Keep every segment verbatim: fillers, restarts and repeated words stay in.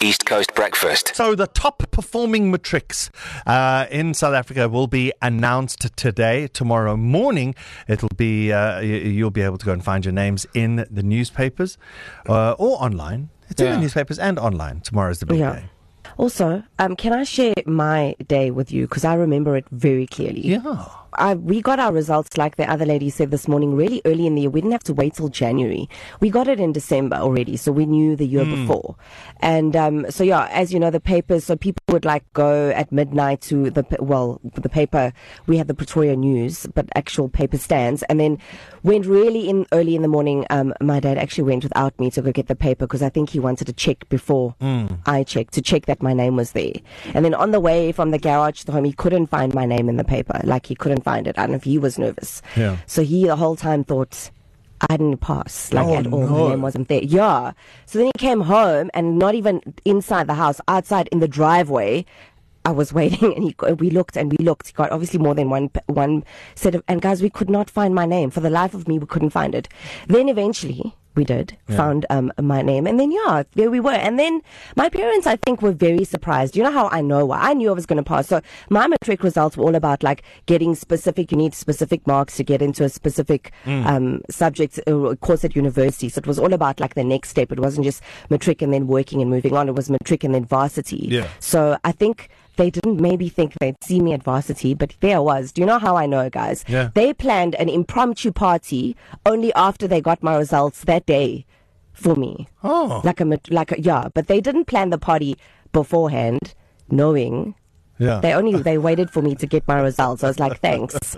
East Coast Breakfast. So the top performing matrics uh, in South Africa will be announced today. Tomorrow morning, it'll be uh, you'll be able to go and find your names in the newspapers uh, or online. It's yeah. in the newspapers and online. Tomorrow's the big yeah. day. Also, um, can I share my day with you? Because I remember it very clearly. Yeah. I, we got our results, like the other lady said this morning, really early in the year. We didn't have to wait till January. We got it in December already, so we knew the year mm. before. And um, so, yeah, as you know, the papers, so people would like go at midnight to the, well, the paper. We had the Pretoria News, but actual paper stands. And then went really in early in the morning. Um, my dad actually went without me to go get the paper because I think he wanted to check before mm. I checked, to check that my name was there. And then on the way from the garage to home, he couldn't find my name in the paper. Like, he couldn't find it. I don't know if he was nervous. Yeah. So he the whole time thought I didn't pass, like oh, at all. No. My name wasn't there. Yeah. So then he came home, and not even inside the house, outside in the driveway, I was waiting, and he, we looked and we looked. He got obviously more than one one set of, and guys, we could not find my name. For the life of me, we couldn't find it. Then eventually, we did, yeah. found um, my name. And then, yeah, there we were. And then my parents, I think, were very surprised. You know how I know why? I knew I was going to pass. So my matric results were all about, like, getting specific, you need specific marks to get into a specific mm. um, subject or course at university. So it was all about, like, the next step. It wasn't just matric and then working and moving on. It was matric and then varsity. Yeah. So I think they didn't maybe think they'd see me at varsity, but there I was. Do you know how I know, guys? Yeah. They planned an impromptu party only after they got my results that day for me. Oh. Like a, like a, yeah, but they didn't plan the party beforehand, knowing. Yeah. They only, they waited for me to get my results. I was like, thanks.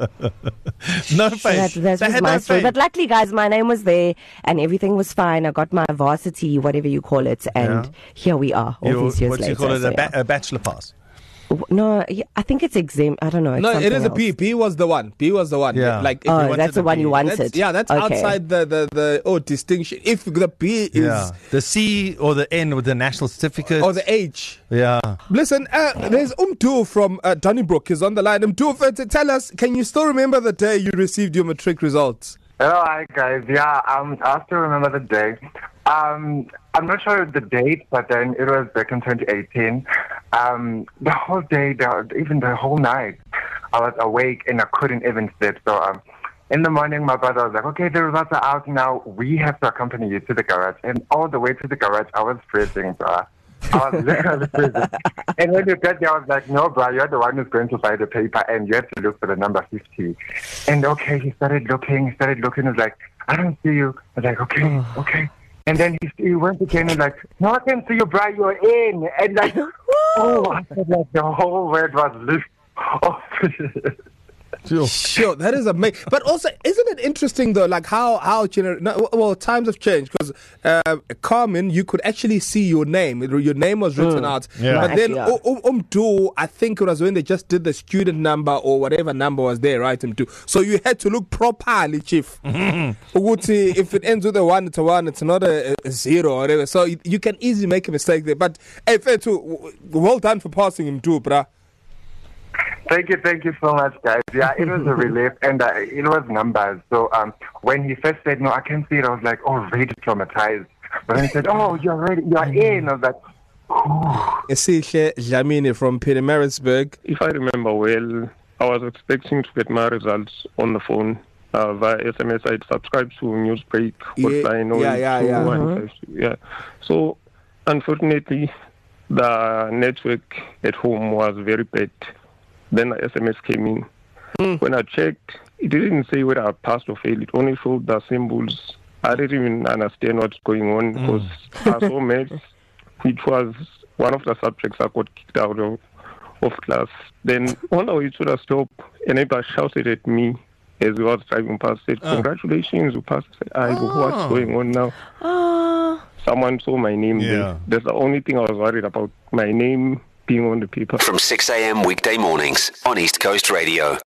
No face. So that, that was my no story. faith. But luckily, guys, my name was there and everything was fine. I got my varsity, whatever you call it, and yeah. here we are, all You're, these years what later. What do you call it, so, a, ba- yeah. a bachelor pass? No, I think it's exempt. I don't know. No, it is a else. B. B was the one. B was the one. Yeah. Like, if oh, you that's the one B, you wanted. That's, yeah, that's okay. outside the, the, the oh distinction. If the B is yeah. the C or the N with the national certificate or the H. Yeah. Listen, uh, there's Umdu from uh, Donnybrook is on the line. Umdu, tell us, can you still remember the day you received your matric results? Hello, hi guys. Yeah, um, I still remember the day. Um, I'm not sure the date, but then it was back in twenty eighteen. Um, the whole day, the, even the whole night, I was awake and I couldn't even sleep. So um, in the morning, my brother was like, okay, the results are out now. We have to accompany you to the garage. And all the way to the garage, I was freezing, bro. I was literally freezing. And when you got there, I was like, no, bro, you're the one who's going to find the paper and you have to look for the number fifty. And okay, he started looking, he started looking. He was like, I don't see you. I was like, okay, okay. And then he, he went again and like, no, I can see you, bro, you're in. And like, oh, I said like the whole word was lit. Oh, sure, that is amazing. But also, isn't it interesting though, like how how gener- no, well times have changed because uh, Carmen, you could actually see your name. Your name was written mm. out. Yeah. But then actually, yeah. um, Umdu, I think it was when they just did the student number or whatever number was there, right? Umdu. So you had to look properly, Chief. Uguti, if it ends with a one, it's a one. It's not a, a zero or whatever. So you can easily make a mistake there. But hey, fair too. Well done for passing him too, bruh. Thank you, thank you so much, guys. Yeah, it was a relief, and uh, it was numbers. So um, when he first said, no, I can't see it, I was like, oh, really traumatized. But then he said, oh, you're ready, you're in. I was like, Esihle Dlamini from Pietermaritzburg. If I remember well, I was expecting to get my results on the phone. Uh, via S M S, I'd subscribed to Newsbreak, hotline, yeah, yeah, yeah, yeah. Mm-hmm. yeah. So, unfortunately, the network at home was very bad. Then the S M S came in. Mm. When I checked, it didn't say whether I passed or failed. It only showed the symbols. I didn't even understand what's going on because mm. I saw maths, which was one of the subjects I got kicked out of, of class. Then on the way to the stop, a neighbor shouted at me as we was driving past, said, congratulations, you passed. I said, oh. What's going on now? Oh. Someone saw my name yeah. there. That's the only thing I was worried about, my name being on the paper. From six a.m. weekday mornings on East Coast Radio.